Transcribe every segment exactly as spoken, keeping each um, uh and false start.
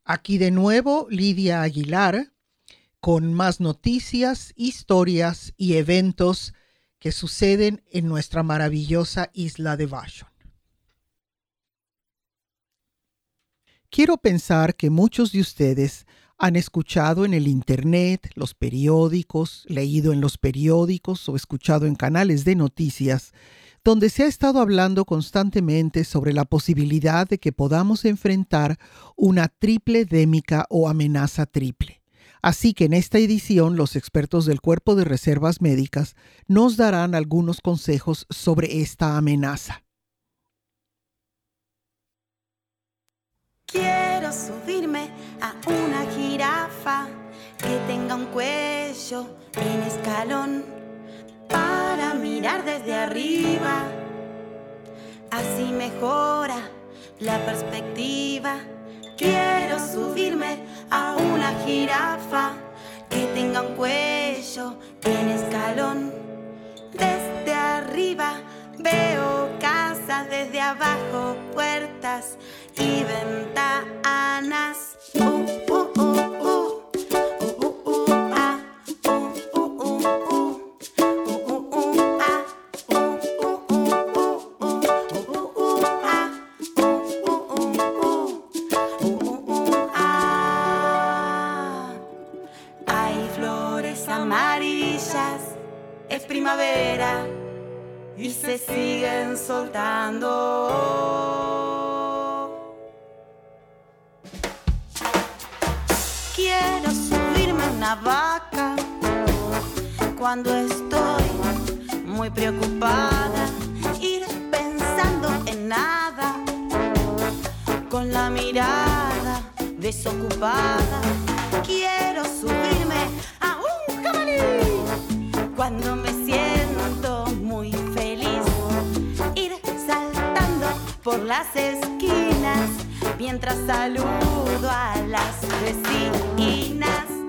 Aquí de nuevo Lidia Aguilar con más noticias, historias y eventos que suceden en nuestra maravillosa isla de Vashon. Quiero pensar que muchos de ustedes han escuchado en el internet, los periódicos, leído en los periódicos o escuchado en canales de noticias, donde se ha estado hablando constantemente sobre la posibilidad de que podamos enfrentar una triple démica o amenaza triple. Así que en esta edición los expertos del Cuerpo de Reservas Médicas nos darán algunos consejos sobre esta amenaza. Quiero subirme a una jirafa que tenga un cuello en escalón para mirar desde arriba. Así mejora la perspectiva. Quiero subirme a una jirafa que tenga un cuello en escalón. Desde arriba veo casas, desde abajo puertas y ventanas. Uh, uh, uh, uh. Es primavera y se siguen soltando. Quiero subirme a una vaca cuando estoy muy preocupada, ir pensando en nada, con la mirada desocupada. Quiero subirme a un jabalí cuando me siento muy feliz, ir saltando por las esquinas mientras saludo a las vecinas.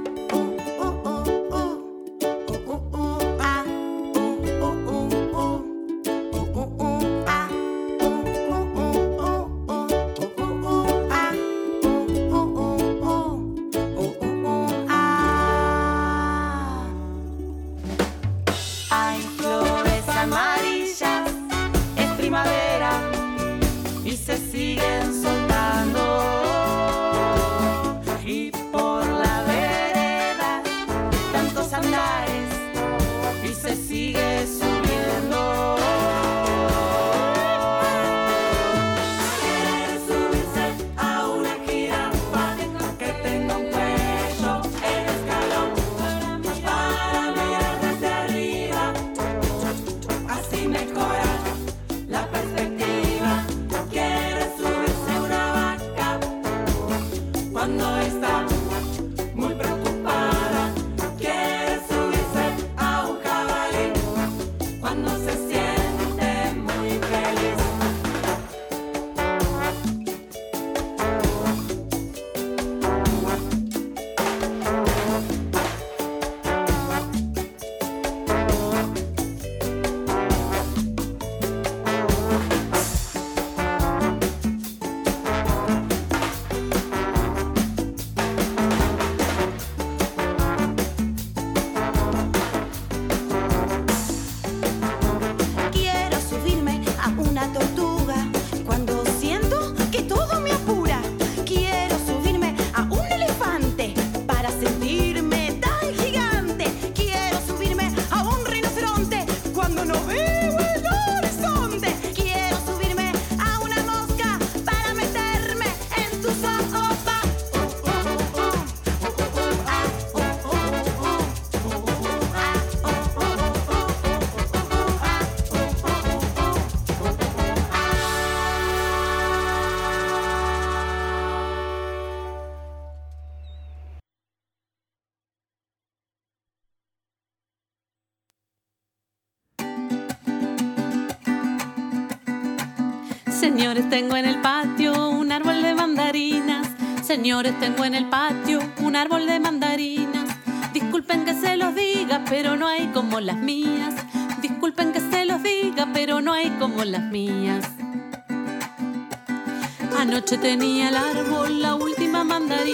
Señores, tengo en el patio un árbol de mandarinas. Señores, tengo en el patio un árbol de mandarinas. Disculpen que se los diga, pero no hay como las mías. Disculpen que se los diga, pero no hay como las mías. Anoche tenía el árbol la última mandarina.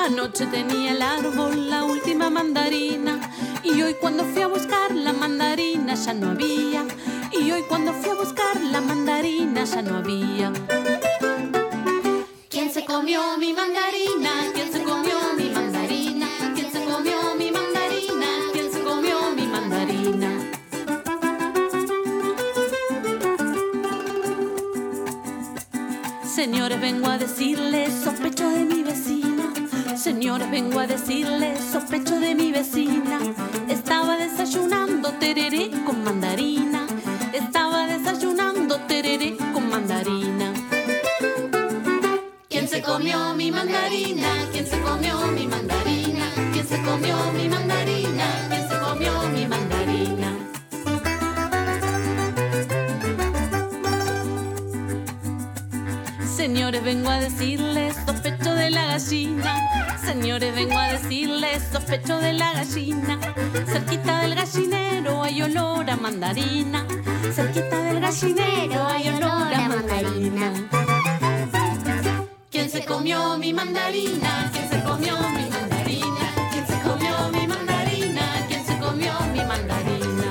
Anoche tenía el árbol la última mandarina y hoy cuando fui a buscar la mandarina ya no había. Y hoy cuando fui a buscar la mandarina ya no había. ¿Quién se comió mi mandarina? ¿Quién se comió mi mandarina? ¿Quién se comió mi mandarina? ¿Quién se comió mi mandarina? Señores, vengo a decirles, sospecho de mi vecina. Señores, vengo a decirles, sospecho de mi vecina. Estaba desayunando tereré con mandarina. Estaba desayunando tereré con mandarina. ¿Quién se comió mi mandarina? ¿Quién se comió mi mandarina? ¿Quién se comió mi mandarina? ¿Quién se comió mi mandarina? Señores, vengo a decirles, sospecho de la gallina. Señores, vengo a decirles, sospecho de la gallina. Cerquita del gallinero hay olor a mandarina. Cerquita del gallinero hay olor a mandarina. ¿Quién se comió mi mandarina? ¿Quién se comió mi mandarina? ¿Quién se comió mi mandarina? ¿Quién se comió mi mandarina?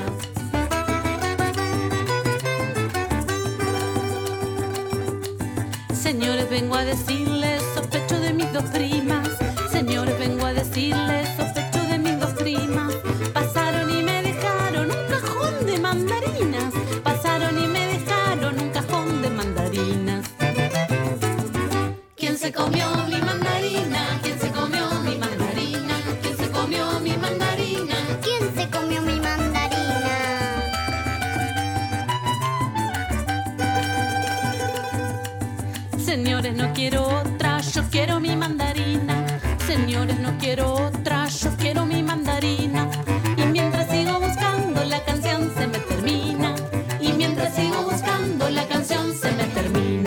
Señores, vengo a decirles, sospecho de mis dos primas. Señores, vengo a decirles, sospecho de mis dos primas. Pasaron y me dejaron un cajón de mandarinas. Pasaron y me dejaron un cajón de mandarinas. ¿Quién se comió mi mandarina? ¿Quién se comió mi mandarina? ¿Quién se comió mi mandarina? ¿Quién se comió mi mandarina? Señores, no quiero otra, yo quiero mi mandarina. Señores, no quiero otra, yo quiero mi mandarina. Y mientras sigo buscando, la canción se me termina. Y mientras sigo buscando, la canción se me termina.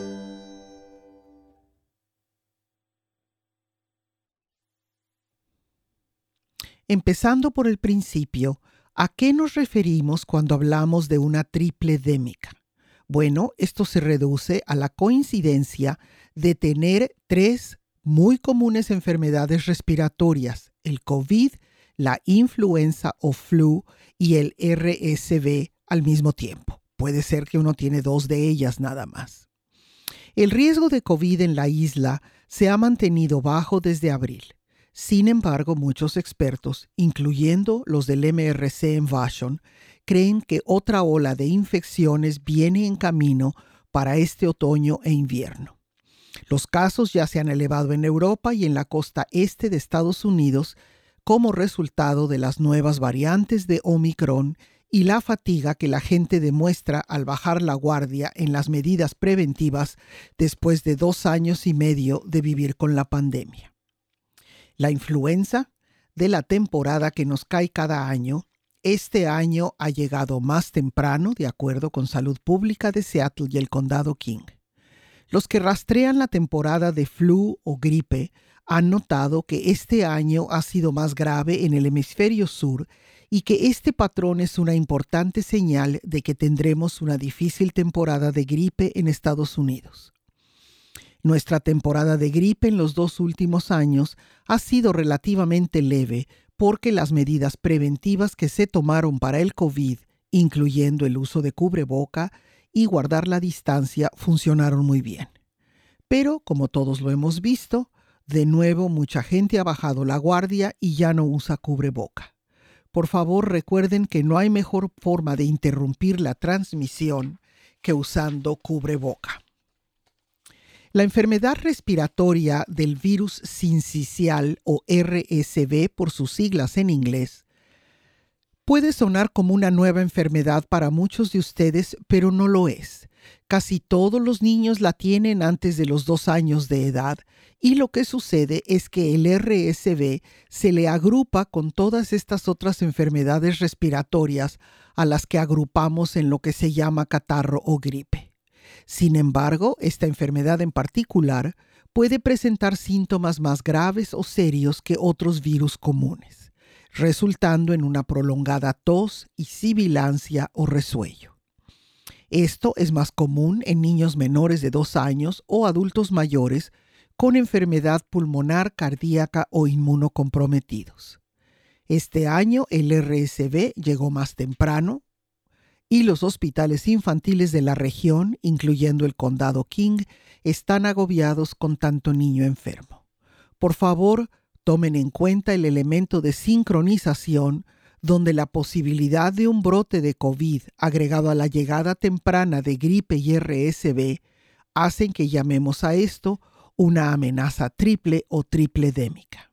Empezando por el principio, ¿a qué nos referimos cuando hablamos de una triple démica? Bueno, esto se reduce a la coincidencia de tener tres muy comunes enfermedades respiratorias, el COVID, la influenza o flu y el R S V al mismo tiempo. Puede ser que uno tiene dos de ellas nada más. El riesgo de COVID en la isla se ha mantenido bajo desde abril. Sin embargo, muchos expertos, incluyendo los del M R C en Vashon, creen que otra ola de infecciones viene en camino para este otoño e invierno. Los casos ya se han elevado en Europa y en la costa este de Estados Unidos como resultado de las nuevas variantes de Omicron y la fatiga que la gente demuestra al bajar la guardia en las medidas preventivas después de dos años y medio de vivir con la pandemia. La influenza de la temporada que nos cae cada año, este año ha llegado más temprano, de acuerdo con Salud Pública de Seattle y el Condado King. Los que rastrean la temporada de flu o gripe han notado que este año ha sido más grave en el hemisferio sur y que este patrón es una importante señal de que tendremos una difícil temporada de gripe en Estados Unidos. Nuestra temporada de gripe en los dos últimos años ha sido relativamente leve porque las medidas preventivas que se tomaron para el COVID, incluyendo el uso de cubreboca y guardar la distancia, funcionaron muy bien. Pero, como todos lo hemos visto, de nuevo mucha gente ha bajado la guardia y ya no usa cubreboca. Por favor, recuerden que no hay mejor forma de interrumpir la transmisión que usando cubreboca. La enfermedad respiratoria del virus sincicial o R S V por sus siglas en inglés puede sonar como una nueva enfermedad para muchos de ustedes, pero no lo es. Casi todos los niños la tienen antes de los dos años de edad y lo que sucede es que el R S V se le agrupa con todas estas otras enfermedades respiratorias a las que agrupamos en lo que se llama catarro o gripe. Sin embargo, esta enfermedad en particular puede presentar síntomas más graves o serios que otros virus comunes, resultando en una prolongada tos y sibilancia o resuello. Esto es más común en niños menores de dos años o adultos mayores con enfermedad pulmonar, cardíaca o inmunocomprometidos. Este año el R S V llegó más temprano y los hospitales infantiles de la región, incluyendo el Condado King, están agobiados con tanto niño enfermo. Por favor, tomen en cuenta el elemento de sincronización donde la posibilidad de un brote de COVID agregado a la llegada temprana de gripe y R S V hacen que llamemos a esto una amenaza triple o tripledémica.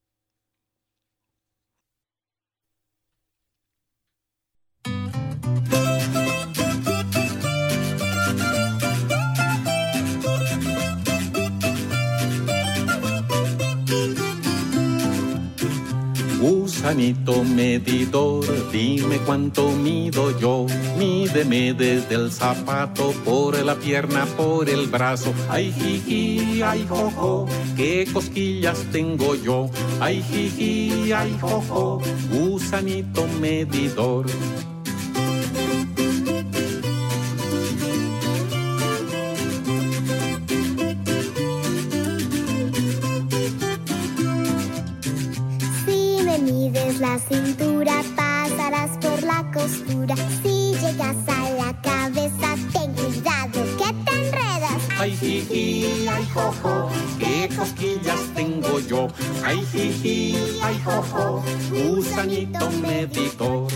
Gusanito medidor, dime cuánto mido yo. Mídeme desde el zapato, por la pierna, por el brazo. Ay, jiji, ay, jojo, qué cosquillas tengo yo. Ay, jiji, ay, jojo, gusanito medidor. La cintura, pasarás por la costura. Si llegas a la cabeza, ten cuidado que te enredas. Ay, jiji, ay, jojo, qué cosquillas tengo yo. Ay, jiji, ay, jojo, gusanito medidor.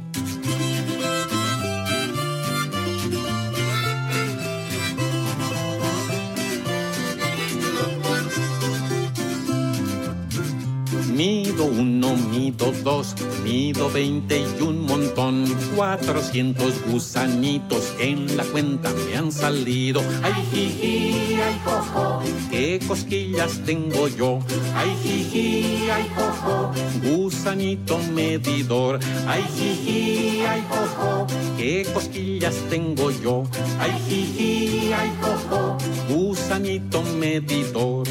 Mido uno, mido dos, mido veinte y un montón. Cuatrocientos gusanitos en la cuenta me han salido. Ay, jiji, ay, jojo, qué cosquillas tengo yo. Ay, jiji, ay, jojo, gusanito medidor. Ay, jiji, ay, jojo, qué cosquillas tengo yo. Ay, jiji, ay, jojo, gusanito medidor.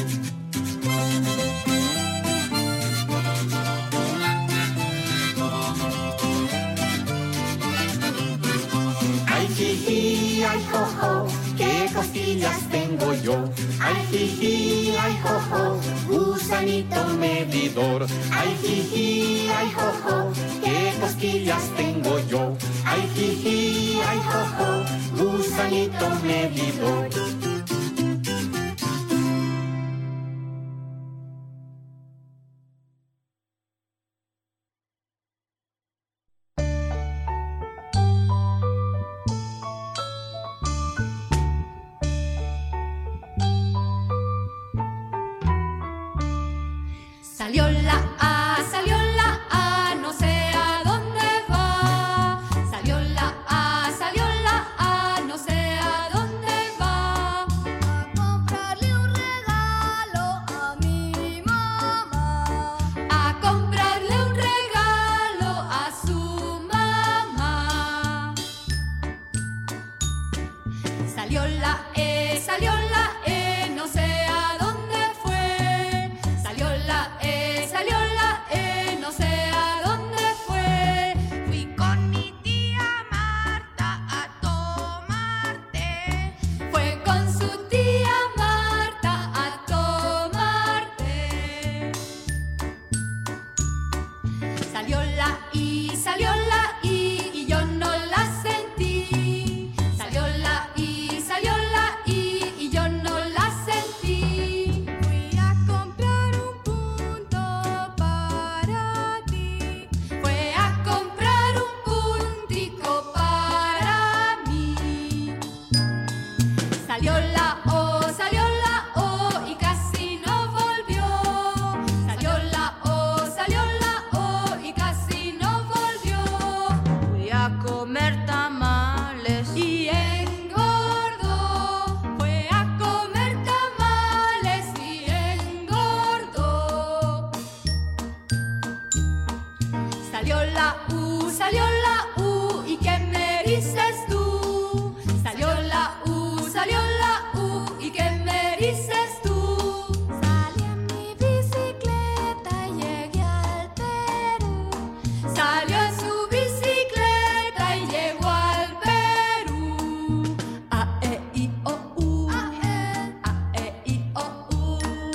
Jiji, ay, jojo, qué cosquillas tengo yo. Ay, jiji, ay, jojo, gusanito medidor. Ay, jiji, ay, jojo, qué cosquillas tengo yo. Ay, jiji, ay, jojo, gusanito medidor. Salió la A, salió la A, no sé a dónde va. Salió la A, salió la A, no sé a dónde va. A comprarle un regalo a mi mamá. A comprarle un regalo a su mamá. Salió la E, salió la E, no sé a dónde fue. Salió la E, salió la E, no sé a dónde fue. Fui con mi tía Marta a tomar té. Fue con su tía Marta a tomar té. Salió la I, salió la I y yo no la sentí. Salió la I, salió la I y yo no la sentí. Fui a comprar un punto para ti. Fue a comprar un puntico para mí. Salió la O, salió la O y casi no volvió. Salió la O, salió la O y casi no volvió. Fui a comer tamales Y engordó. Fue a comer tamales y engordó. Salió la U, salió la U y ¿qué me dices tú? Salió la U, salió la U y ¿qué me dices tú? salí en mi bicicleta y llegué al Perú. Salió en su bicicleta y llegó al Perú. A, E, I, O, U. A, E, I, O, U.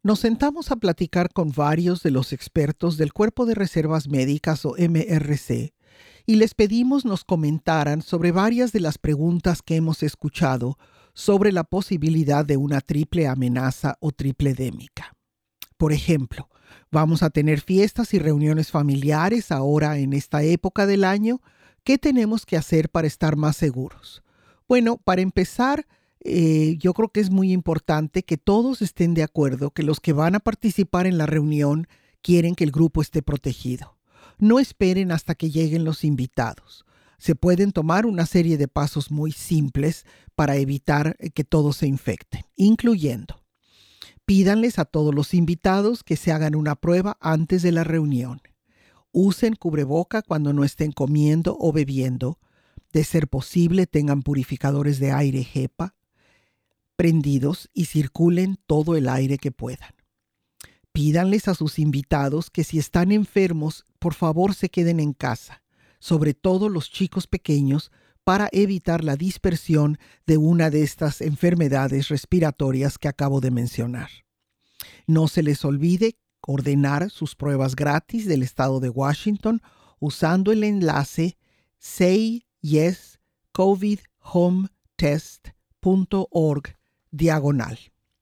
Nos sentamos a platicar con varios de los expertos del Cuerpo de Reservas Médicas o M R C y les pedimos nos comentaran sobre varias de las preguntas que hemos escuchado sobre la posibilidad de una triple amenaza o tripledémica. Por ejemplo, ¿vamos a tener fiestas y reuniones familiares ahora en esta época del año? ¿Qué tenemos que hacer para estar más seguros? Bueno, para empezar, eh, yo creo que es muy importante que todos estén de acuerdo que los que van a participar en la reunión quieren que el grupo esté protegido. No esperen hasta que lleguen los invitados. Se pueden tomar una serie de pasos muy simples para evitar que todos se infecten, incluyendo: pídanles a todos los invitados que se hagan una prueba antes de la reunión. Usen cubreboca cuando no estén comiendo o bebiendo. De ser posible, tengan purificadores de aire HEPA prendidos y circulen todo el aire que puedan. Pídanles a sus invitados que si están enfermos, por favor se queden en casa, sobre todo los chicos pequeños, para evitar la dispersión de una de estas enfermedades respiratorias que acabo de mencionar. No se les olvide ordenar sus pruebas gratis del estado de Washington usando el enlace say yes covid home test punto org diagonal.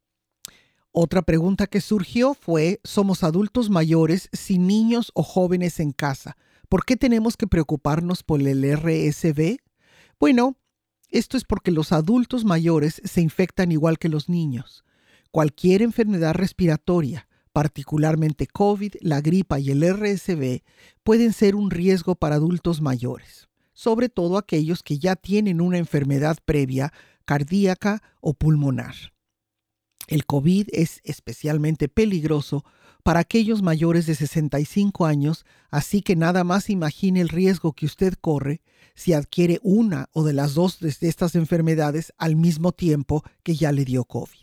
Otra pregunta que surgió fue: ¿somos adultos mayores sin niños o jóvenes en casa? ¿Por qué tenemos que preocuparnos por el R S V? Bueno, esto es porque los adultos mayores se infectan igual que los niños. Cualquier enfermedad respiratoria, particularmente COVID, la gripa y el R S V, pueden ser un riesgo para adultos mayores, sobre todo aquellos que ya tienen una enfermedad previa cardíaca o pulmonar. El COVID es especialmente peligroso para aquellos mayores de sesenta y cinco años, así que nada más imagine el riesgo que usted corre si adquiere una o de las dos de estas enfermedades al mismo tiempo que ya le dio COVID.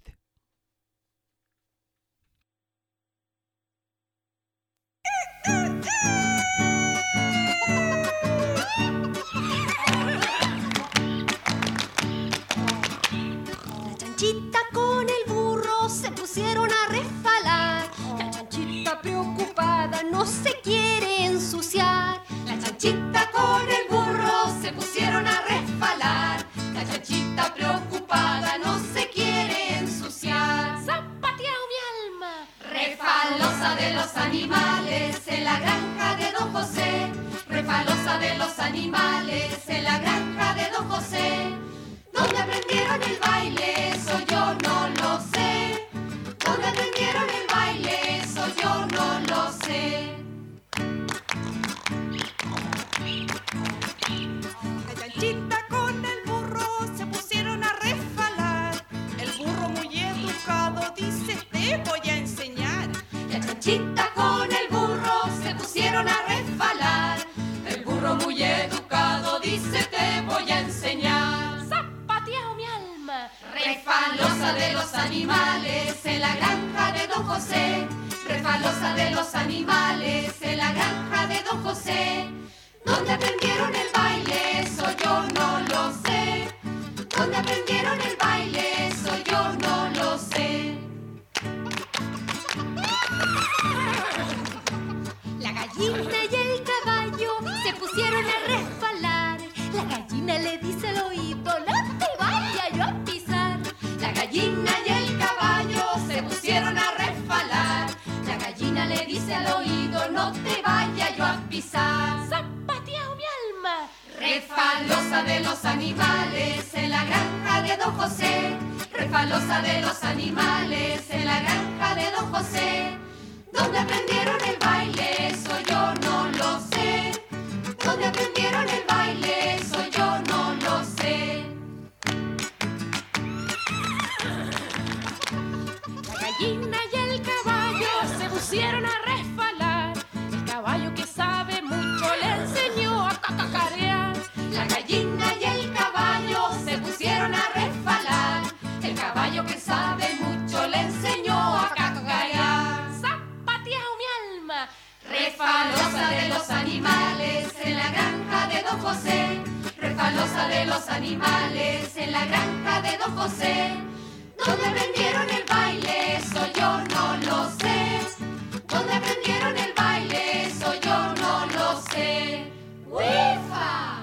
La chanchita con el burro se pusieron a resbalar. La chanchita preocupada no se quiere ensuciar. La chanchita con el burro se pusieron a resbalar. La chanchita preocupada no se quiere ensuciar. ¡Zapateao mi alma! Refalosa de los animales en la granja de Don José. Refalosa de los animales en la granja de Don José. ¿Dónde aprendieron el baile? Eso yo no lo sé. ¿Dónde aprendieron el baile? Eso yo no lo sé. La chanchita con el burro se pusieron a resbalar. El burro muy educado dice: te voy a enseñar. La chanchita con el burro se pusieron a resbalar. El burro muy educado dice: te voy a enseñar. Refalosa de los animales en la granja de Don José. Refalosa de los animales en la granja de Don José. ¿Dónde aprendieron el baile? Eso yo no lo sé. ¿Dónde aprendieron el baile? Eso yo no lo sé. La gallina y el caballo se pusieron a resbalar. La gallina le dice al oído: no te vayas yo a pisar. La gallina y el caballo se pusieron a resbalar. La gallina le dice al oído: no te vayas yo a pisar. ¡Zapateao mi alma! Refalosa de los animales en la granja de Don José. Refalosa de los animales en la granja de Don José. ¿Dónde aprendieron el baile? Eso yo no lo sé. ¿Dónde aprendieron el baile? Eso yo no lo sé. La gallina y el caballo se pusieron a resbalar. El caballo que sabe mucho le enseñó a cacacarear. La gallina y el caballo se pusieron a resbalar. El caballo que sabe mucho le enseñó a cacacarear. ¡Zapateao mi alma! Refalosa de los animales en la granja de Don José. Refalosa de los animales en la granja de Don José. ¿Dónde aprendieron el baile? Eso yo no lo sé. ¿Dónde aprendieron el baile? Eso yo no lo sé. ¡Uefa!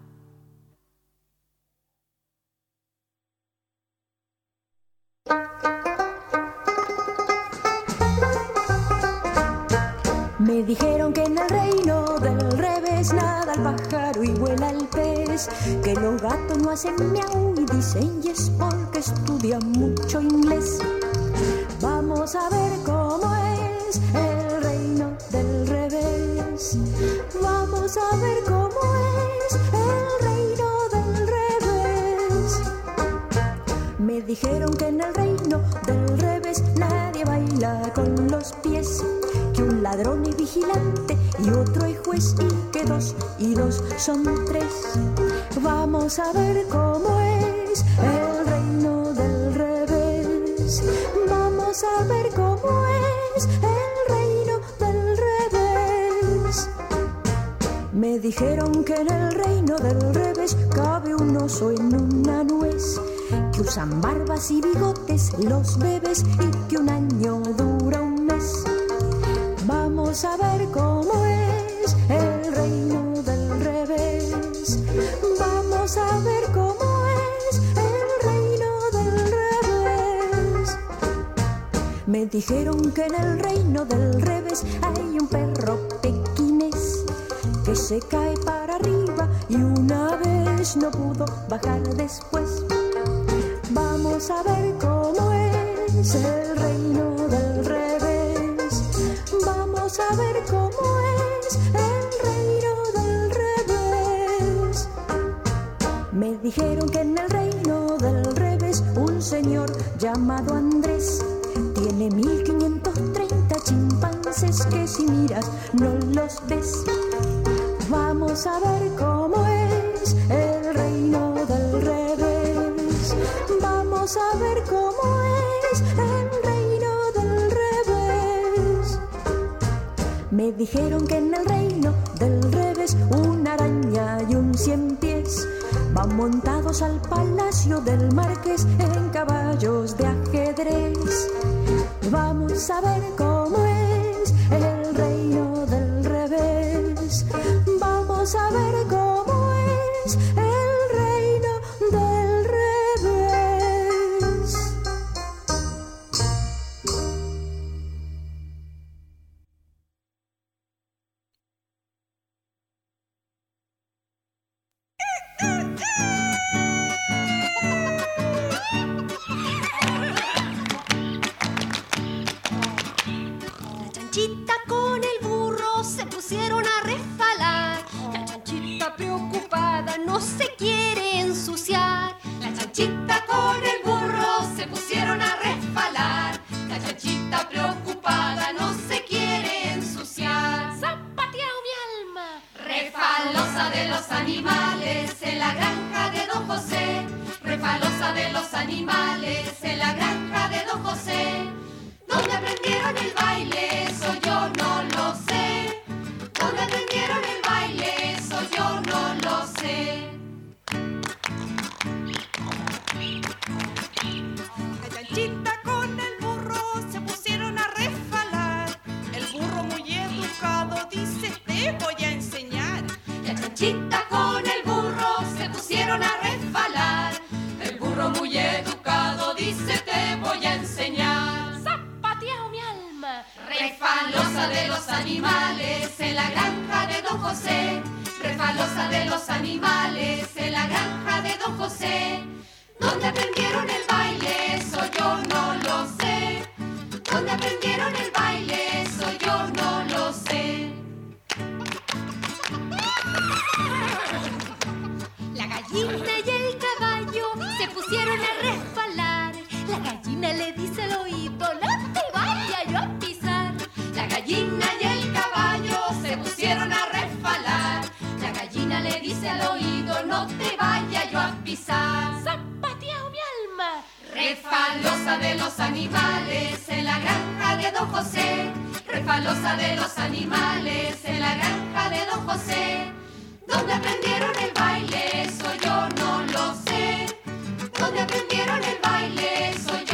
Me dijeron que en el reino del revés nada el pájaro y vuela el pez, que los gatos no hacen miau y dicen yes porque estudian mucho inglés. Vamos a ver cómo es el reino del revés. Vamos a ver cómo es el reino del revés. Me dijeron que en el reino del revés nadie baila con los pies, que un ladrón es vigilante y otro es juez y que dos y dos son tres. Vamos a ver cómo es el reino del revés. Vamos a ver cómo es el reino del revés. Me dijeron que en el reino del revés cabe un oso en una nuez, que usan barbas y bigotes los bebés y que un año dura un mes. Vamos a ver cómo es el reino del revés. Vamos a ver cómo es el reino del revés. Me dijeron que en el reino del revés hay un perro pequinés que se cae para arriba y una vez no pudo bajar después. Vamos a ver cómo es el reino del revés. Vamos a ver cómo es el reino del revés. Me dijeron que en el reino del revés un señor llamado Andrés tiene mil quinientos treinta chimpancés que si miras no los ves. Vamos a ver cómo es el reino del revés. Vamos a ver cómo es el reino del revés. Me dijeron que en el reino del revés una araña y un cien pies van montados al palacio del marqués en caballos de ajedrez. Vamos a ver cómo es el reino del revés. Vamos a ver cómo es el reino del revés. La chanchita con el burro se pusieron a resbalar. La chanchita preocupada no se quiere ensuciar. La chanchita con el burro se pusieron a resbalar. La chanchita preocupada no se quiere ensuciar. ¡Zapateao mi alma! Refalosa de los animales en la granja de Don José. Refalosa de los animales en la granja de Don José. ¿Dónde aprendieron el baile? Eso yo no lo sé. ¿Dónde aprendieron el baile? Eso yo no lo sé. La chanchita con el burro se pusieron a resbalar. El burro muy educado dice te voy a enseñar. La chanchita con el burro se pusieron a resbalar. El burro muy educado dice te voy a enseñar. ¡Zapateao mi alma! Refalosa de los animales en la granja de Don José. Refalosa de los animales en la granja de Don José. ¿Dónde aprendieron el baile? Eso yo no lo sé. ¿Dónde aprendieron el baile? Eso yo no lo sé. La gallina y el caballo se pusieron a resbalar. La gallina le dice al oído, no te vaya yo a pisar. La gallina y el caballo se pusieron a resbalar. La gallina le dice al oído, no te vaya yo a pisar. ¡Zapateao mi alma! Refalosa de los animales en la granja de Don José. Refalosa de los animales en la granja de Don José. ¿Dónde aprendieron el baile? Eso yo no lo sé. ¿Dónde aprendieron el baile? Eso yo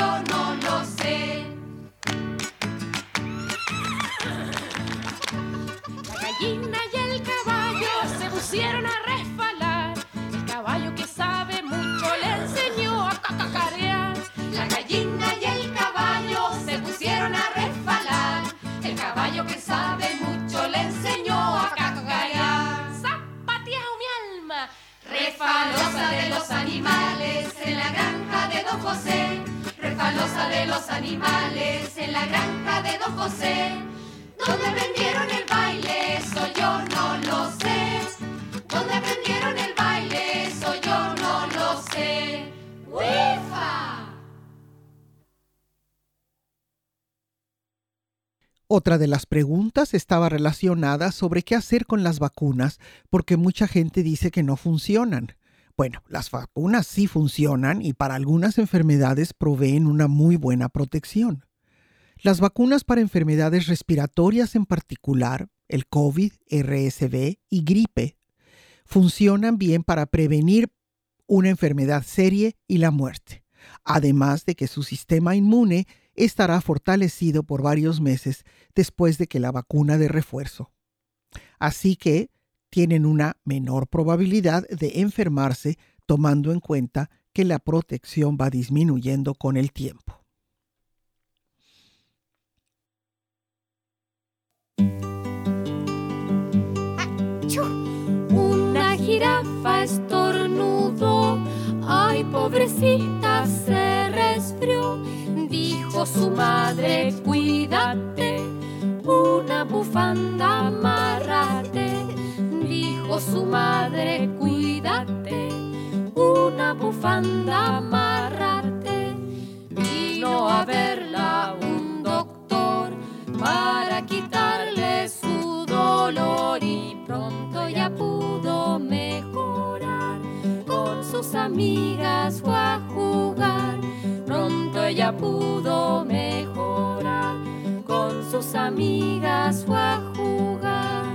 gallina y el caballo se pusieron a resbalar. El caballo que sabe mucho le enseñó a cacacarear. La gallina y el caballo se pusieron a resbalar. El caballo que sabe mucho le enseñó a cacacarear. ¡Zapateado mi alma! Refalosa de los animales en la granja de Don José. Refalosa de los animales en la granja de Don José. ¿Dónde aprendieron el baile? Eso yo no lo sé. ¿Dónde aprendieron el baile? Eso yo no lo sé. ¡Uefa! Otra de las preguntas estaba relacionada sobre qué hacer con las vacunas, porque mucha gente dice que no funcionan. Bueno, las vacunas sí funcionan y para algunas enfermedades proveen una muy buena protección. Las vacunas para enfermedades respiratorias en particular, el COVID, R S V y gripe, funcionan bien para prevenir una enfermedad seria y la muerte, además de que su sistema inmune estará fortalecido por varios meses después de que la vacuna de refuerzo. Así que tienen una menor probabilidad de enfermarse, tomando en cuenta que la protección va disminuyendo con el tiempo. Una jirafa estornudó, ay pobrecita se resfrió. Dijo su madre, cuídate, una bufanda amárrate. Dijo su madre, cuídate, una bufanda amárrate. Vino a verla un doctor para quitarle su dolor y pronto ya pudo mejorar. Con sus amigas fue a jugar, pronto ella pudo mejorar. Con sus amigas fue a jugar.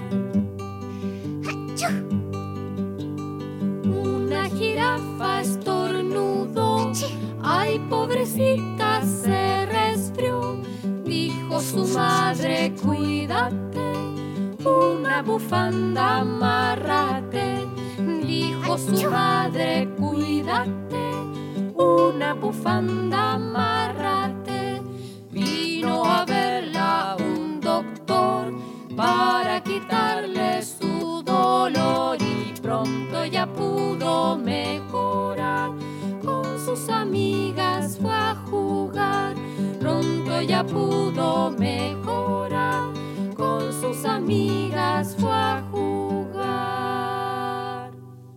Una jirafa estornudó, ay pobrecita se resfrió. Dijo su madre, cuídate, una bufanda amárrate. Dijo su madre, cuídate, una bufanda amárrate. Vino a verla un doctor para quitarle su dolor y pronto ya pudo mejorar. Con sus amigas fue a jugar, pronto ya pudo mejorar. Con sus amigas fue a jugar.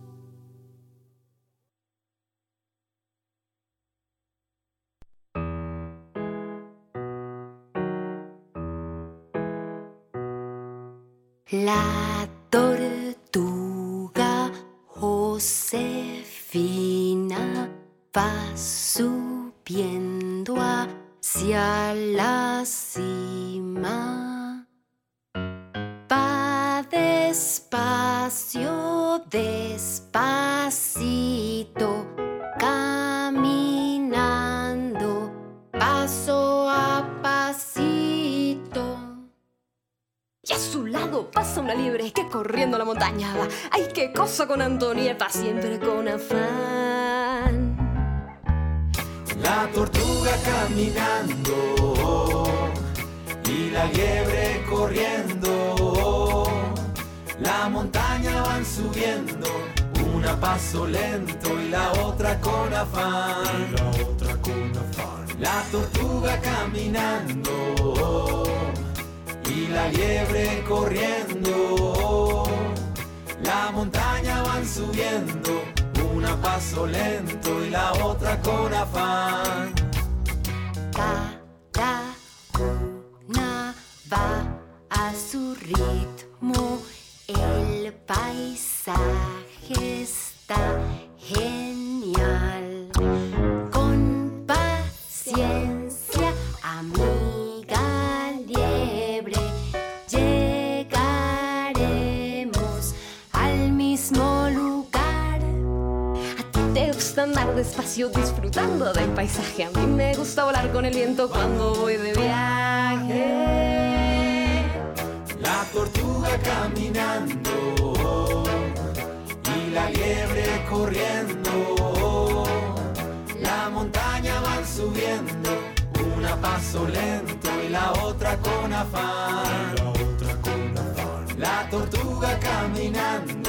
La tortuga Josefina va subiendo hacia la cima. Va despacio, despacito, caminando, paso a pasito. Y a su lado pasa una liebre que corriendo a la montaña va. ¡Ay, qué cosa con Antonieta! Siempre con afán. La tortuga caminando y la liebre corriendo. La montaña van subiendo, una a paso lento y la otra con afán. Y la otra con afán. La tortuga caminando y la liebre corriendo. La montaña van subiendo, una a paso lento y la otra con afán. Cada una va a su ritmo, el paisaje está genial. Con paciencia, amiga liebre, llegaremos al mismo lugar. A ti te gusta andar despacio disfrutando del paisaje. A mí me gusta volar con el viento cuando voy de viaje. La tortuga tortuga caminando y la liebre corriendo. La montaña van subiendo, una a paso lento y la otra con afán. La otra con afán. La tortuga caminando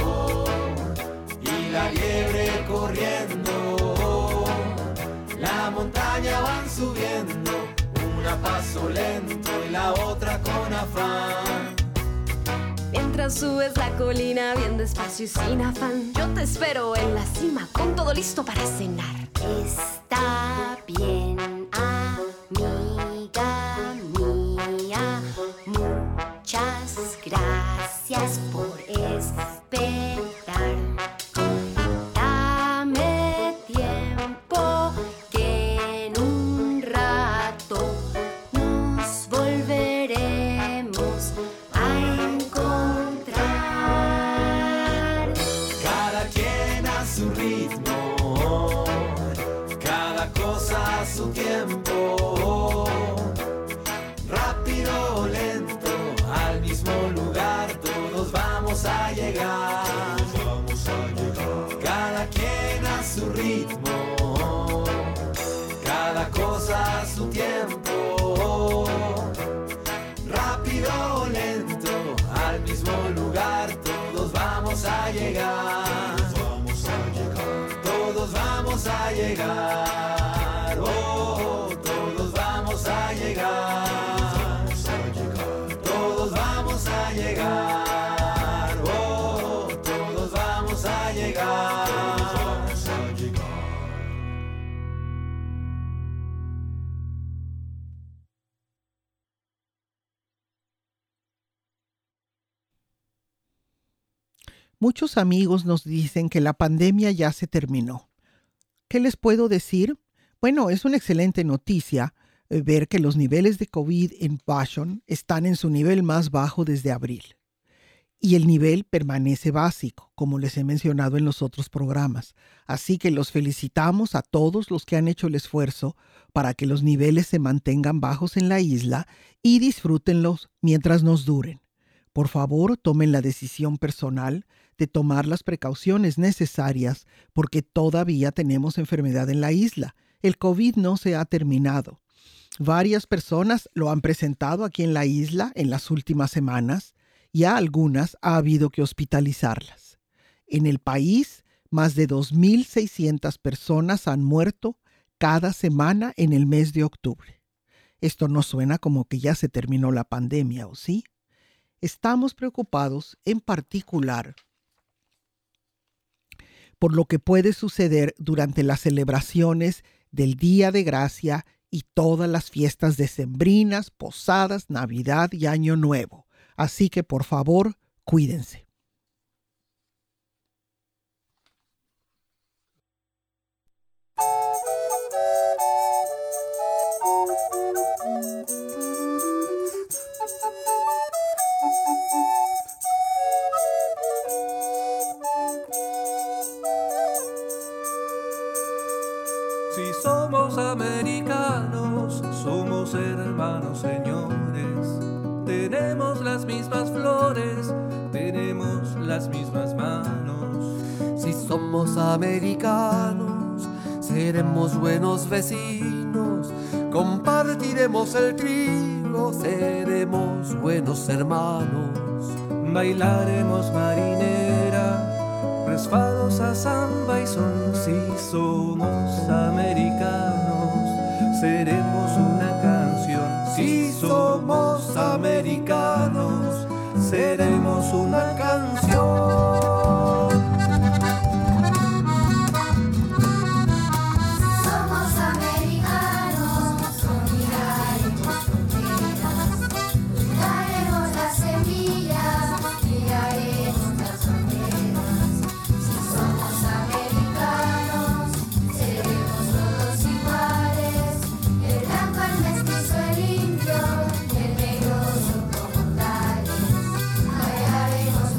y la liebre corriendo. La montaña van subiendo, una a paso lento y la otra con afán. Mientras subes la colina bien despacio y sin afán, yo te espero en la cima con todo listo para cenar. Está bien, amiga mía, muchas gracias por esperar. Dame tiempo que en un rato nos volveremos a encontrar. Cada quien a su ritmo, cada cosa a su tiempo. Rápido o lento, al mismo lugar todos vamos a llegar. Vamos a llegar. Cada quien a su ritmo, cada cosa a su tiempo. Rápido o lento, al mismo lugar todos vamos a llegar. Vamos a llegar. Todos vamos a llegar. Oh, todos vamos a llegar. Todos vamos a llegar. Oh, todos vamos a llegar. Vamos a llegar. Muchos amigos nos dicen que la pandemia ya se terminó. ¿Qué les puedo decir? Bueno, es una excelente noticia eh, ver que los niveles de COVID en Vashon están en su nivel más bajo desde abril. Y el nivel permanece básico, como les he mencionado en los otros programas. Así que los felicitamos a todos los que han hecho el esfuerzo para que los niveles se mantengan bajos en la isla y disfrútenlos mientras nos duren. Por favor, tomen la decisión personal de tomar las precauciones necesarias porque todavía tenemos enfermedad en la isla. El COVID no se ha terminado. Varias personas lo han presentado aquí en la isla en las últimas semanas y a algunas ha habido que hospitalizarlas. En el país, más de dos mil seiscientas personas han muerto cada semana en el mes de octubre. Esto no suena como que ya se terminó la pandemia, ¿o sí? Estamos preocupados en particular por lo que puede suceder durante las celebraciones del Día de Gracia y todas las fiestas decembrinas, posadas, Navidad y Año Nuevo. Así que, por favor, cuídense. Si somos americanos, somos hermanos, señores. Tenemos las mismas flores, tenemos las mismas manos. Si somos americanos, seremos buenos vecinos. Compartiremos el trigo, seremos buenos hermanos. Bailaremos marinera, resfados a samba y son. Si somos americanos, seremos una canción. Si somos americanos, seremos una canción. Bailaremos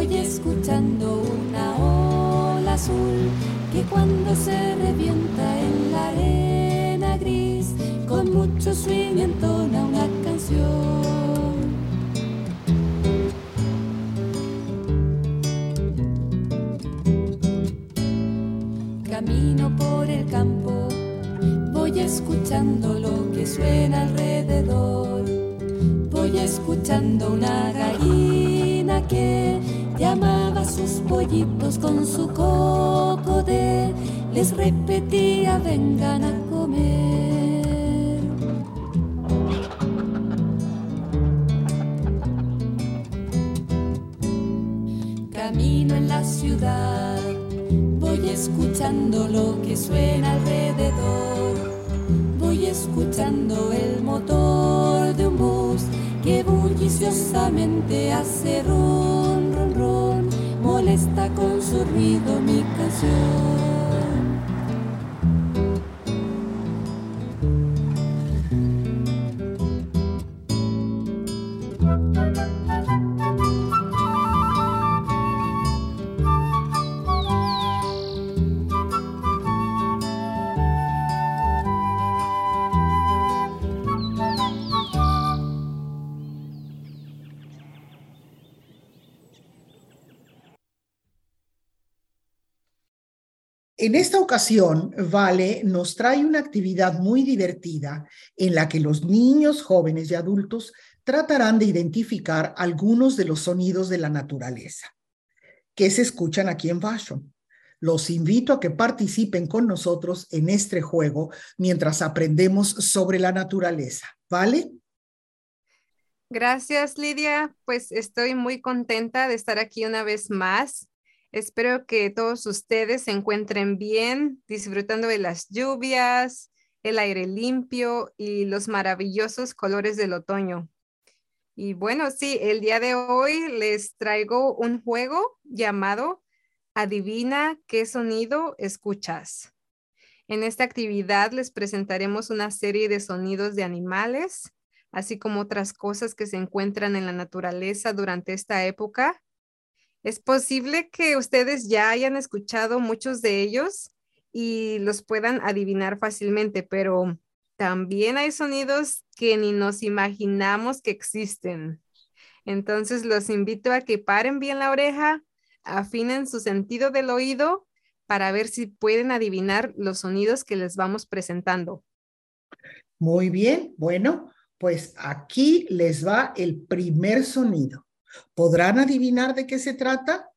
Voy escuchando una ola azul que cuando se revienta en la arena gris, con mucho swing entona una canción. Camino por el campo, voy escuchando lo que suena alrededor. Voy escuchando una gallina que llamaba a sus pollitos con su cocodé. Les repetía, vengan a comer. Camino en la ciudad, voy escuchando lo que suena alrededor. Voy escuchando el motor de un bus que bulliciosamente hace ron, ron, ron. Molesta con su ruido mi canción. En esta ocasión, Vale nos trae una actividad muy divertida en la que los niños, jóvenes y adultos tratarán de identificar algunos de los sonidos de la naturaleza que se escuchan aquí en Vashon. Los invito a que participen con nosotros en este juego mientras aprendemos sobre la naturaleza. ¿Vale? Gracias, Lidia. Pues estoy muy contenta de estar aquí una vez más. Espero que todos ustedes se encuentren bien, disfrutando de las lluvias, el aire limpio y los maravillosos colores del otoño. Y bueno, sí, el día de hoy les traigo un juego llamado Adivina qué sonido escuchas. En esta actividad les presentaremos una serie de sonidos de animales, así como otras cosas que se encuentran en la naturaleza durante esta época. Es posible que ustedes ya hayan escuchado muchos de ellos y los puedan adivinar fácilmente, pero también hay sonidos que ni nos imaginamos que existen. Entonces los invito a que paren bien la oreja, afinen su sentido del oído para ver si pueden adivinar los sonidos que les vamos presentando. Muy bien, bueno, pues aquí les va el primer sonido. ¿Podrán adivinar de qué se trata?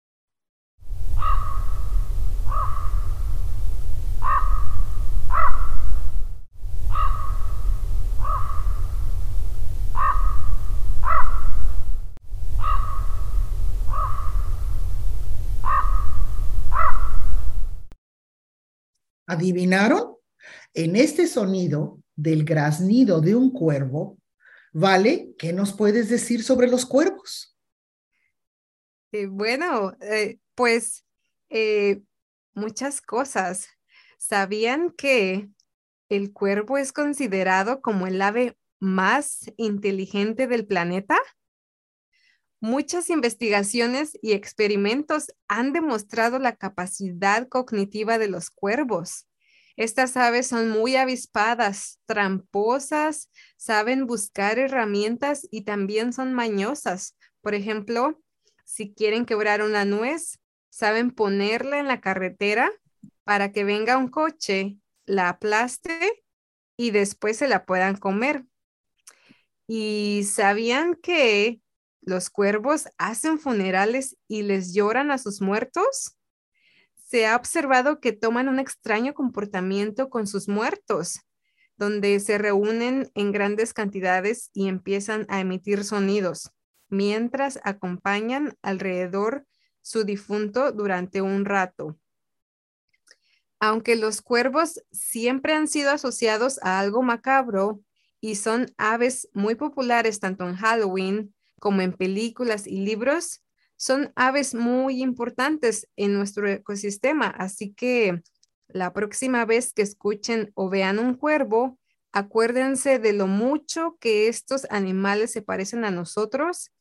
¿Adivinaron? En este sonido del graznido de un cuervo, Vale, ¿qué nos puedes decir sobre los cuervos? Eh, bueno, eh, pues eh, muchas cosas. ¿Sabían que el cuervo es considerado como el ave más inteligente del planeta? Muchas investigaciones y experimentos han demostrado la capacidad cognitiva de los cuervos. Estas aves son muy avispadas, tramposas, saben buscar herramientas y también son mañosas. Por ejemplo, si quieren quebrar una nuez, saben ponerla en la carretera para que venga un coche, la aplaste y después se la puedan comer. ¿Y sabían que los cuervos hacen funerales y les lloran a sus muertos? Se ha observado que toman un extraño comportamiento con sus muertos, donde se reúnen en grandes cantidades y empiezan a emitir sonidos, mientras acompañan alrededor su difunto durante un rato. Aunque los cuervos siempre han sido asociados a algo macabro y son aves muy populares tanto en Halloween como en películas y libros, son aves muy importantes en nuestro ecosistema, así que la próxima vez que escuchen o vean un cuervo, acuérdense de lo mucho que estos animales se parecen a nosotros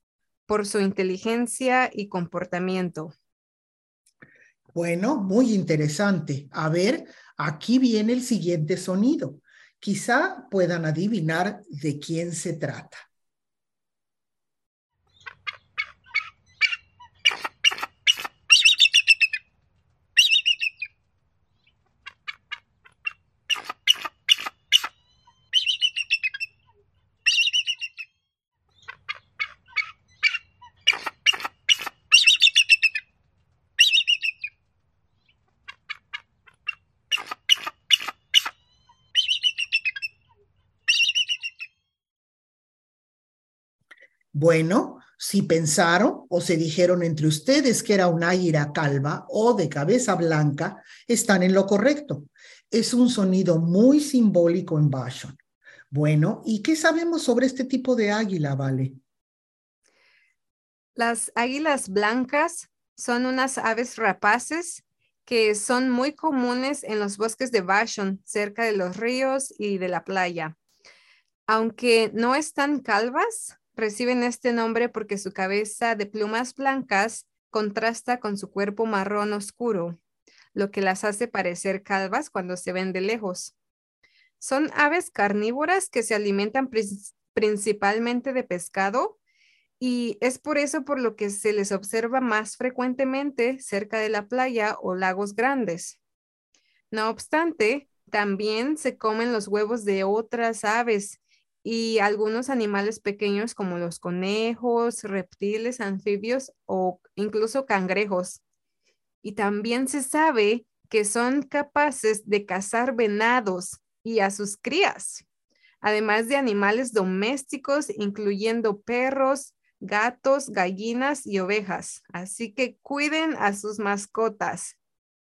por su inteligencia y comportamiento. Bueno, muy interesante. A ver, aquí viene el siguiente sonido. Quizá puedan adivinar de quién se trata. Bueno, si pensaron o se dijeron entre ustedes que era un águila calva o de cabeza blanca, están en lo correcto. Es un sonido muy simbólico en Vashon. Bueno, ¿y qué sabemos sobre este tipo de águila, Vale? Las águilas blancas son unas aves rapaces que son muy comunes en los bosques de Vashon, cerca de los ríos y de la playa. Aunque no están calvas, reciben este nombre porque su cabeza de plumas blancas contrasta con su cuerpo marrón oscuro, lo que las hace parecer calvas cuando se ven de lejos. Son aves carnívoras que se alimentan principalmente de pescado y es por eso por lo que se les observa más frecuentemente cerca de la playa o lagos grandes. No obstante, también se comen los huevos de otras aves y algunos animales pequeños como los conejos, reptiles, anfibios o incluso cangrejos. Y también se sabe que son capaces de cazar venados y a sus crías, además de animales domésticos, incluyendo perros, gatos, gallinas y ovejas. Así que cuiden a sus mascotas.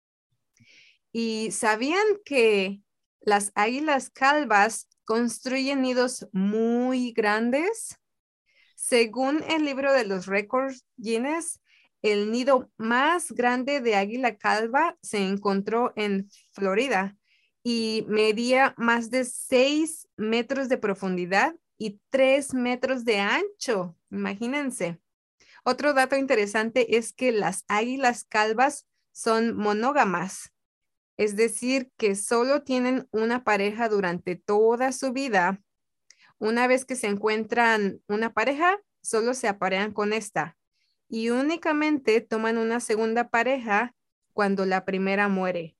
¿Y sabían que las águilas calvas construyen nidos muy grandes? Según el libro de los récords Guinness, el nido más grande de águila calva se encontró en Florida y medía más de seis metros de profundidad y tres metros de ancho. Imagínense. Otro dato interesante es que las águilas calvas son monógamas. Es decir, que solo tienen una pareja durante toda su vida. Una vez que se encuentran una pareja, solo se aparean con esta y únicamente toman una segunda pareja cuando la primera muere.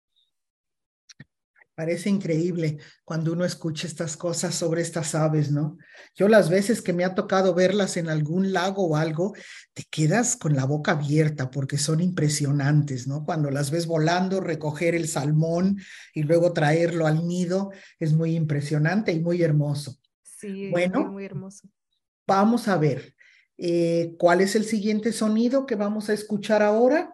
Parece increíble cuando uno escucha estas cosas sobre estas aves, ¿no? Yo las veces que me ha tocado verlas en algún lago o algo, te quedas con la boca abierta porque son impresionantes, ¿no? Cuando las ves volando, recoger el salmón y luego traerlo al nido, es muy impresionante y muy hermoso. Sí, bueno, muy, muy hermoso. Vamos a ver, eh, ¿cuál es el siguiente sonido que vamos a escuchar ahora?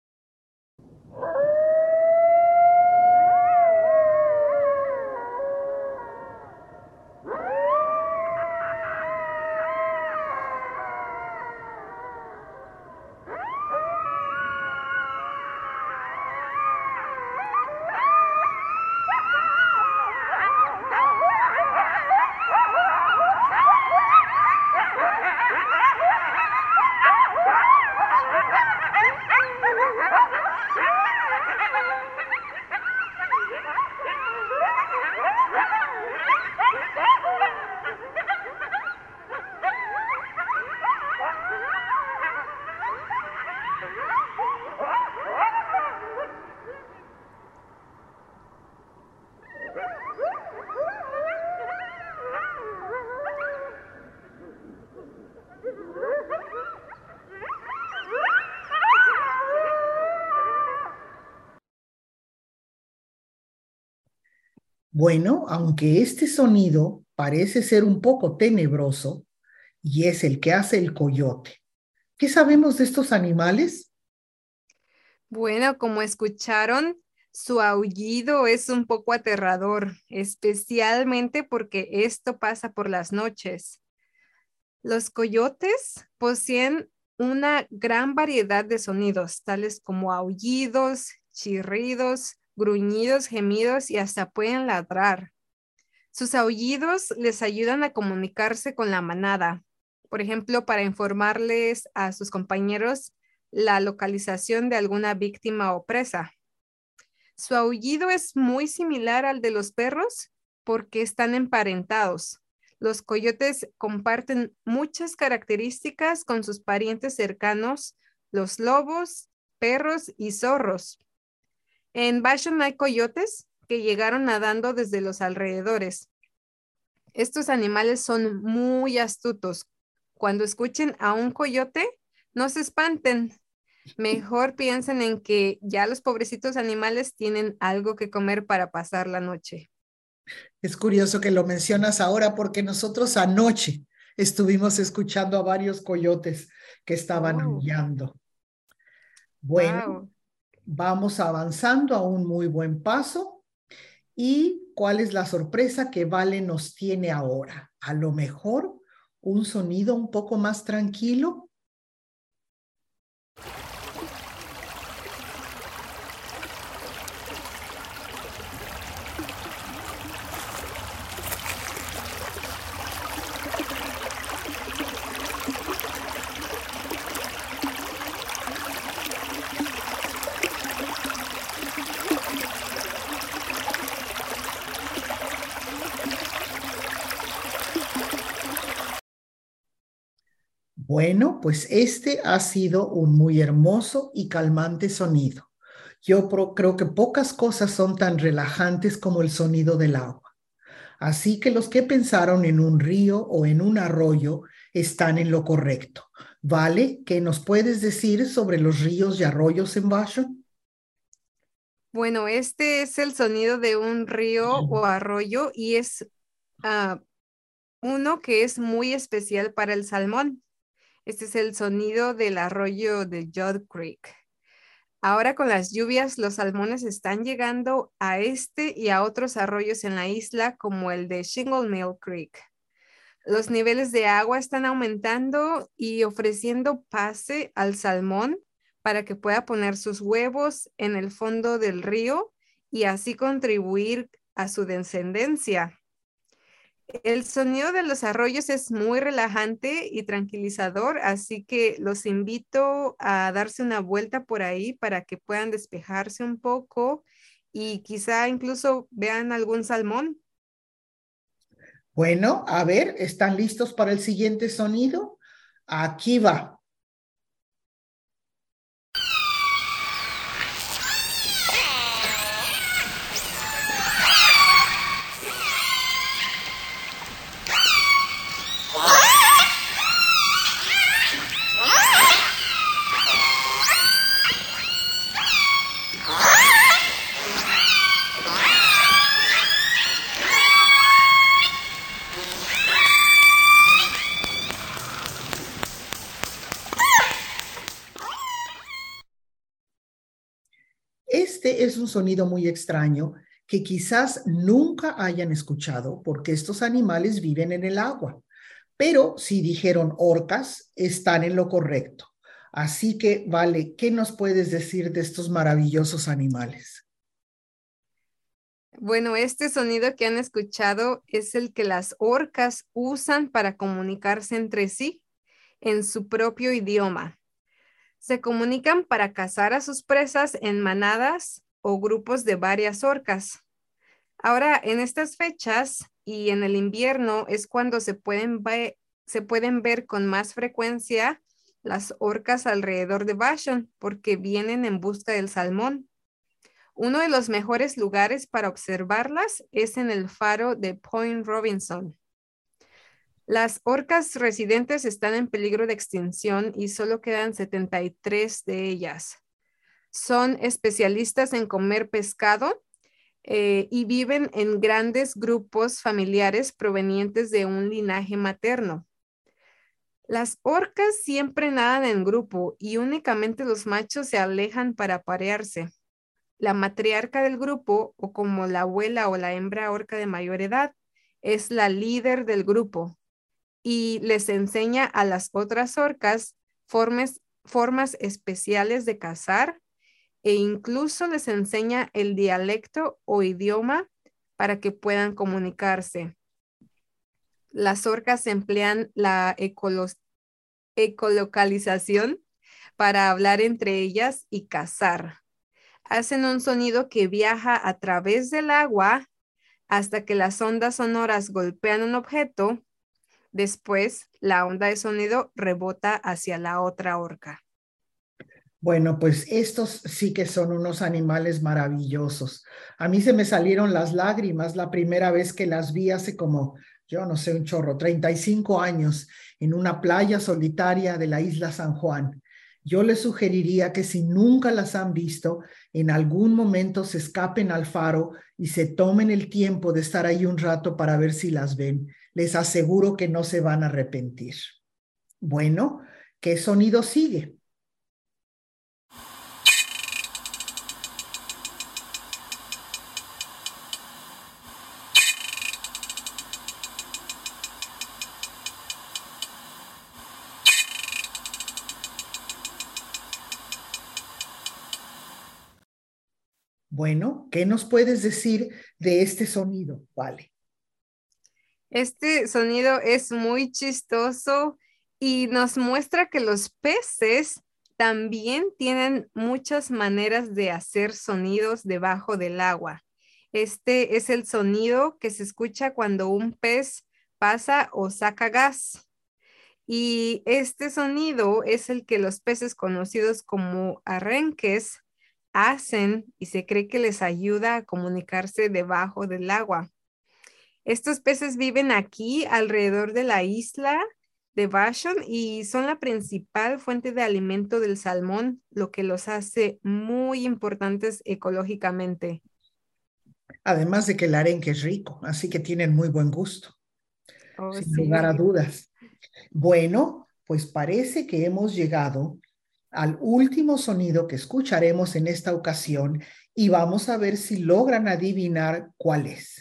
Bueno, aunque este sonido parece ser un poco tenebroso y es el que hace el coyote. ¿Qué sabemos de estos animales? Bueno, como escucharon, su aullido es un poco aterrador, especialmente porque esto pasa por las noches. Los coyotes poseen una gran variedad de sonidos, tales como aullidos, chirridos, gruñidos, gemidos y hasta pueden ladrar. Sus aullidos les ayudan a comunicarse con la manada por ejemplo, para informarles a sus compañeros la localización de alguna víctima o presa. Su aullido es muy similar al de los perros porque están emparentados. Los coyotes comparten muchas características con sus parientes cercanos, los lobos, perros y zorros. En Vashon hay coyotes que llegaron nadando desde los alrededores. Estos animales son muy astutos. Cuando escuchen a un coyote, no se espanten. Mejor piensen en que ya los pobrecitos animales tienen algo que comer para pasar la noche. Es curioso que lo mencionas ahora porque nosotros anoche estuvimos escuchando a varios coyotes que estaban Oh. aullando. Bueno, Wow. vamos avanzando a un muy buen paso. ¿Y cuál es la sorpresa que Vale nos tiene ahora? A lo mejor un sonido un poco más tranquilo. Bueno, pues este ha sido un muy hermoso y calmante sonido. Yo pro- creo que pocas cosas son tan relajantes como el sonido del agua. Así que los que pensaron en un río o en un arroyo están en lo correcto. Vale, ¿qué nos puedes decir sobre los ríos y arroyos en Vashon? Bueno, este es el sonido de un río o arroyo y es uh, uno que es muy especial para el salmón. Este es el sonido del arroyo de Judd Creek. Ahora con las lluvias, los salmones están llegando a este y a otros arroyos en la isla como el de Shingle Mill Creek. Los niveles de agua están aumentando y ofreciendo pase al salmón para que pueda poner sus huevos en el fondo del río y así contribuir a su descendencia. El sonido de los arroyos es muy relajante y tranquilizador, así que los invito a darse una vuelta por ahí para que puedan despejarse un poco y quizá incluso vean algún salmón. Bueno, a ver, ¿están listos para el siguiente sonido? Aquí va. Este es un sonido muy extraño que quizás nunca hayan escuchado porque estos animales viven en el agua. Pero si dijeron orcas, están en lo correcto. Así que, Vale, ¿qué nos puedes decir de estos maravillosos animales? Bueno, este sonido que han escuchado es el que las orcas usan para comunicarse entre sí en su propio idioma. Se comunican para cazar a sus presas en manadas o grupos de varias orcas. Ahora, en estas fechas y en el invierno es cuando se pueden, ve- se pueden ver con más frecuencia las orcas alrededor de Vashon porque vienen en busca del salmón. Uno de los mejores lugares para observarlas es en el faro de Point Robinson. Las orcas residentes están en peligro de extinción y solo quedan setenta y tres de ellas. Son especialistas en comer pescado eh, y viven en grandes grupos familiares provenientes de un linaje materno. Las orcas siempre nadan en grupo y únicamente los machos se alejan para aparearse. La matriarca del grupo, o como la abuela o la hembra orca de mayor edad, es la líder del grupo y les enseña a las otras orcas formas, formas especiales de cazar e incluso les enseña el dialecto o idioma para que puedan comunicarse. las orcas emplean la ecolos- ecolocalización para hablar entre ellas y cazar. Hacen un sonido que viaja a través del agua hasta que las ondas sonoras golpean un objeto. Después, la onda de sonido rebota hacia la otra orca. Bueno, pues estos sí que son unos animales maravillosos. A mí se me salieron las lágrimas la primera vez que las vi hace como, yo no sé, un chorro, treinta y cinco años, en una playa solitaria de la isla San Juan. Yo les sugeriría que si nunca las han visto, en algún momento se escapen al faro y se tomen el tiempo de estar ahí un rato para ver si las ven. Les aseguro que no se van a arrepentir. Bueno, ¿qué sonido sigue? Bueno, ¿qué nos puedes decir de este sonido? Vale. Este sonido es muy chistoso y nos muestra que los peces también tienen muchas maneras de hacer sonidos debajo del agua. Este es el sonido que se escucha cuando un pez pasa o saca gas. Y este sonido es el que los peces conocidos como arenques hacen y se cree que les ayuda a comunicarse debajo del agua. Estos peces viven aquí alrededor de la isla de Vashon y son la principal fuente de alimento del salmón, lo que los hace muy importantes ecológicamente. Además de que el arenque es rico, así que tienen muy buen gusto, Oh, sin sí. lugar a dudas. Bueno, pues parece que hemos llegado al último sonido que escucharemos en esta ocasión y vamos a ver si logran adivinar cuál es.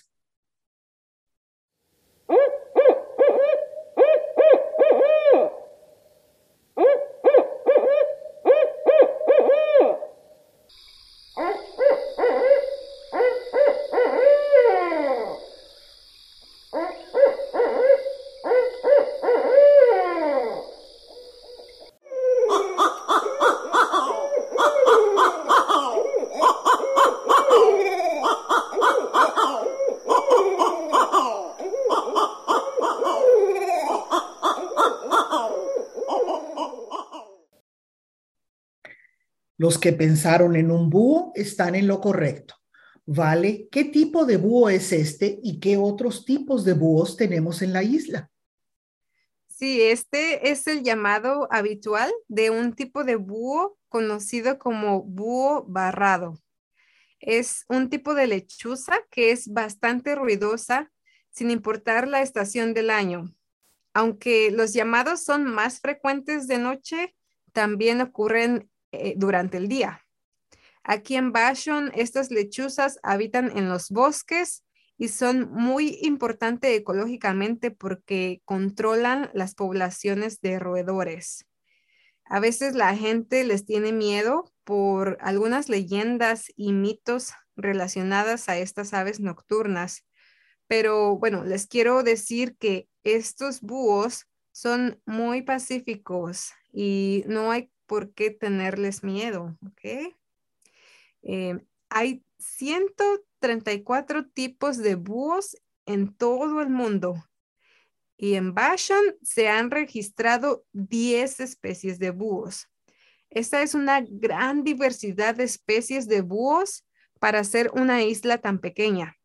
Los que pensaron en un búho están en lo correcto. Vale, ¿qué tipo de búho es este y qué otros tipos de búhos tenemos en la isla? Sí, este es el llamado habitual de un tipo de búho conocido como búho barrado. Es un tipo de lechuza que es bastante ruidosa sin importar la estación del año. Aunque los llamados son más frecuentes de noche, también ocurren eh, durante el día. Aquí en Vashon, estas lechuzas habitan en los bosques y son muy importantes ecológicamente porque controlan las poblaciones de roedores. A veces la gente les tiene miedo por algunas leyendas y mitos relacionadas a estas aves nocturnas. Pero bueno, les quiero decir que estos búhos son muy pacíficos y no hay por qué tenerles miedo, ¿ok? Eh, hay ciento treinta y cuatro tipos de búhos en todo el mundo y en Vashon se han registrado diez especies de búhos. Esta es una gran diversidad de especies de búhos para ser una isla tan pequeña.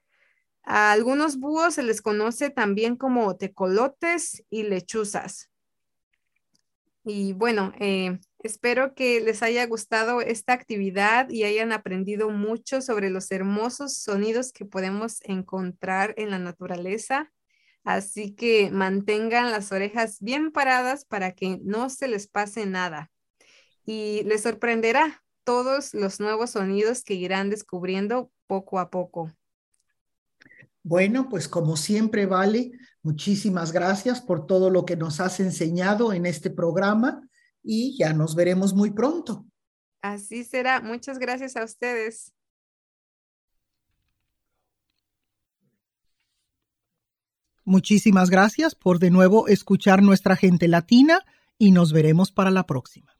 A algunos búhos se les conoce también como tecolotes y lechuzas. Y bueno, eh, espero que les haya gustado esta actividad y hayan aprendido mucho sobre los hermosos sonidos que podemos encontrar en la naturaleza. Así que mantengan las orejas bien paradas para que no se les pase nada. Y les sorprenderá todos los nuevos sonidos que irán descubriendo poco a poco. Bueno, pues como siempre, Vale, muchísimas gracias por todo lo que nos has enseñado en este programa y ya nos veremos muy pronto. Así será. Muchas gracias a ustedes. Muchísimas gracias por de nuevo escuchar nuestra gente latina y nos veremos para la próxima.